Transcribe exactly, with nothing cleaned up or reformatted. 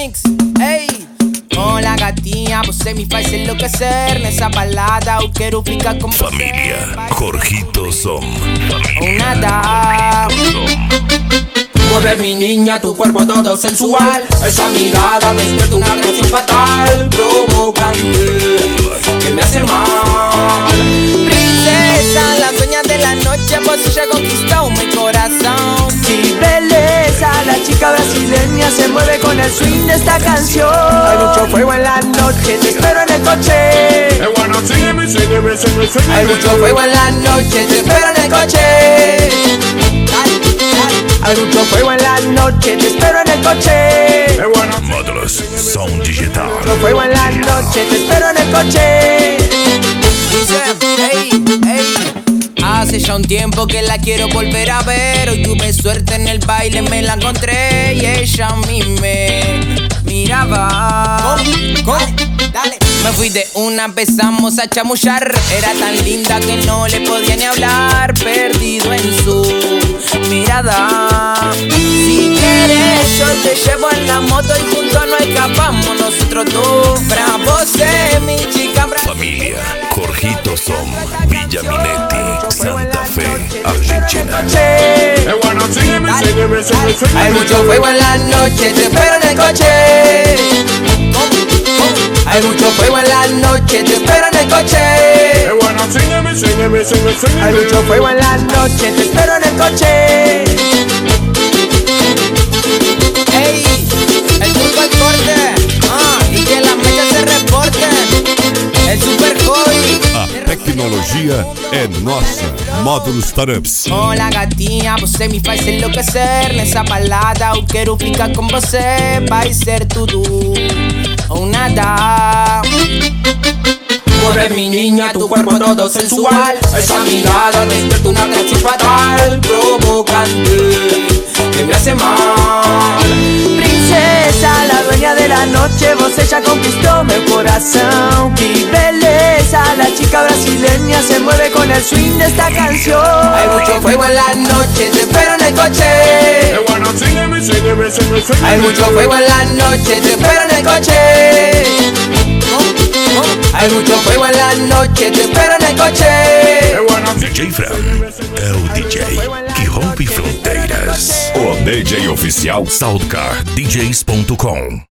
remix, ey. Hola gatinha, você me faz enlouquecer. Nessa balada eu quero ficar com você. Família Jorgito Som. Ou nada. Mueve mi niña, tu cuerpo todo sensual. Esa mirada despierta una atracción fatal, provocante, que me hace mal. Princesa, la dueña de la noche, você ya conquistó mi corazón. Sí, belleza, la chica brasileña se mueve con el swing de esta canción. Hay mucho fuego en la noche, te espero en el coche. Hay mucho fuego en la noche, te espero en el coche. Hay mucho fuego en la noche, te espero en el coche. Módulos Som Digital. Mucho fuego en la noche, te espero en el coche. Dice, ey, ey. Hace ya un tiempo que la quiero volver a ver. Hoy tuve suerte en el baile, me la encontré y ella a mí me miraba. ¿Cómo? Dale. Me fui de una, empezamos a chamullar. Era tan linda que no le podía ni hablar. Perdido en su mirada. Si quieres yo te llevo en la moto y juntos no escapamos nosotros dos. Bravo sé, mi chica brava. Familia Jorgito Som, Villa Minetti, Santa Fe, Argentina. Hay mucho fuego en la noche, te espero en el coche. Hay mucho fuego en la noche, te espero en el coche. Hay mucho fuego en la noche, te espero en el coche. Ey, el turco al corte, ah, y que las mechas se reporten. El super hobby. A tecnologia é nossa. Módulos Startups. Hola gatinha, você me faz enlouquecer. Nessa balada eu quero ficar com você. Vai ser tudo ou nada. Mueve mi niña, tu cuerpo todo sensual. Esa mirada despierta una atracción fatal, provocante, que me hace mal. Princesa, la dueña de la noche, você ya conquistó mi corazón. Que belleza, la chica brasileña se mueve con el swing de esta canción. Hay mucho fuego en la noche, te espero en el coche. Hay mucho fuego en la noche, te espero en el coche. Hay mucho fuego en la noche, te espero en el coche. D J Fran é o D J que rompe fronteiras. O D J oficial Soundcar D Js ponto com